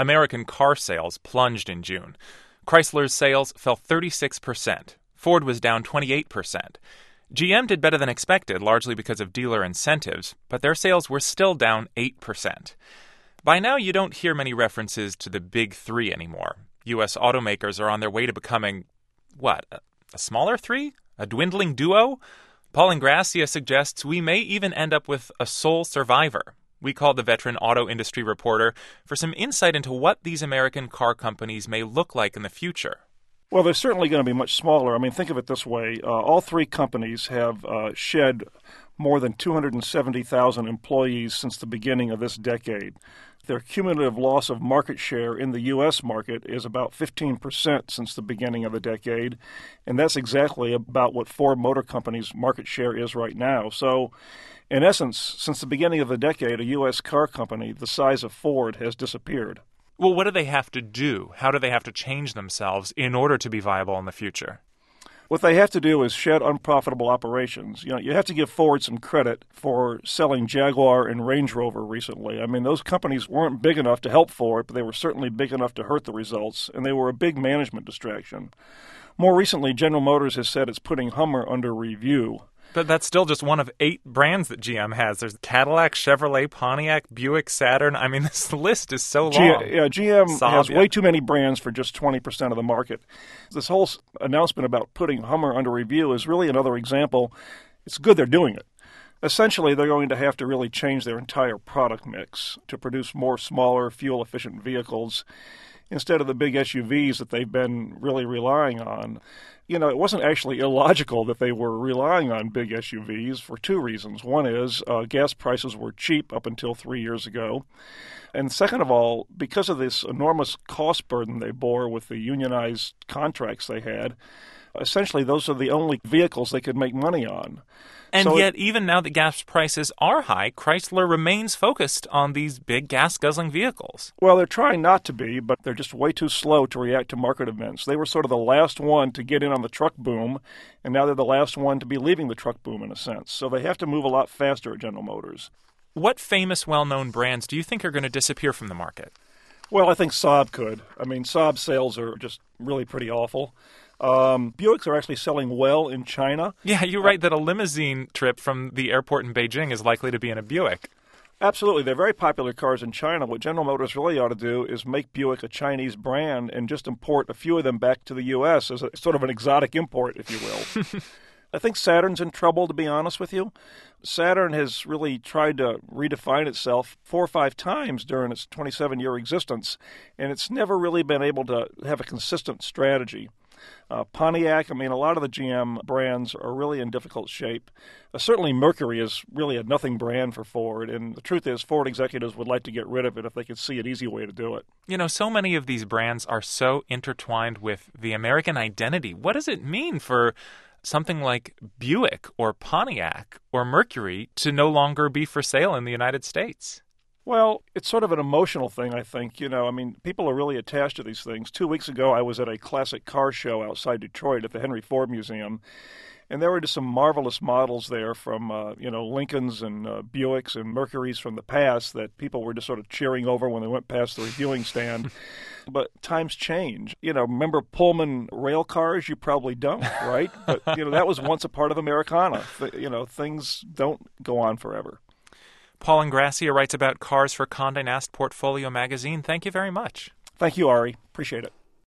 American car sales plunged in June. Chrysler's sales fell 36%. Ford was down 28%. GM did better than expected, largely because of dealer incentives, but their sales were still down 8%. By now, you don't hear many references to the big three anymore. U.S. automakers are on their way to becoming, a smaller three? A dwindling duo? Paul Ingrassia suggests we may even end up with a sole survivor. We called the veteran auto industry reporter for some insight into what these American car companies may look like in the future. Well, they're certainly going to be much smaller. I mean, think of it this way. All three companies have shed more than 270,000 employees since the beginning of this decade. Their cumulative loss of market share in the U.S. market is about 15% since the beginning of the decade, and that's exactly about what Ford Motor Company's market share is right now. So, in essence, since the beginning of the decade, a U.S. car company the size of Ford has disappeared. Well, what do they have to do? How do they have to change themselves in order to be viable in the future? What they have to do is shed unprofitable operations. You have to give Ford some credit for selling Jaguar and Range Rover recently. I mean, those companies weren't big enough to help Ford, but they were certainly big enough to hurt the results, and they were a big management distraction. More recently, General Motors has said it's putting Hummer under review. But that's still just one of 8 brands that GM has. There's Cadillac, Chevrolet, Pontiac, Buick, Saturn. I mean, this list is so long. GM has way too many brands for just 20% of the market. This whole announcement about putting Hummer under review is really another example. It's good they're doing it. Essentially, they're going to have to really change their entire product mix to produce more smaller, fuel-efficient vehicles instead of the big SUVs that they've been really relying on. It wasn't actually illogical that they were relying on big SUVs for 2 reasons. One is gas prices were cheap up until 3 years ago. And second of all, because of this enormous cost burden they bore with the unionized contracts they had, essentially those are the only vehicles they could make money on. And yet, even now that gas prices are high, Chrysler remains focused on these big gas-guzzling vehicles. Well, they're trying not to be, but they're just way too slow to react to market events. They were sort of the last one to get in on the truck boom, and now they're the last one to be leaving the truck boom in a sense. So they have to move a lot faster at General Motors. What famous, well-known brands do you think are going to disappear from the market? Well, I think Saab could. I mean, Saab sales are just really pretty awful. Buicks are actually selling well in China. Yeah, you're right that a limousine trip from the airport in Beijing is likely to be in a Buick. Absolutely. They're very popular cars in China. What General Motors really ought to do is make Buick a Chinese brand and just import a few of them back to the U.S. as a sort of an exotic import, if you will. I think Saturn's in trouble, to be honest with you. Saturn has really tried to redefine itself 4 or 5 times during its 27-year existence, and it's never really been able to have a consistent strategy. Pontiac, a lot of the GM brands are really in difficult shape. Certainly Mercury is really a nothing brand for Ford, and the truth is Ford executives would like to get rid of it if they could see an easy way to do it. So many of these brands are so intertwined with the American identity. What does it mean for something like Buick or Pontiac or Mercury to no longer be for sale in the United States? Well, it's sort of an emotional thing, I think. People are really attached to these things. 2 weeks ago, I was at a classic car show outside Detroit at the Henry Ford Museum, and there were just some marvelous models there from, Lincolns and Buicks and Mercurys from the past that people were just sort of cheering over when they went past the reviewing stand. But times change. Remember Pullman rail cars? You probably don't, right? But, that was once a part of Americana. Things don't go on forever. Paul Ingrassia writes about cars for Condé Nast Portfolio magazine. Thank you very much. Thank you, Ari. Appreciate it.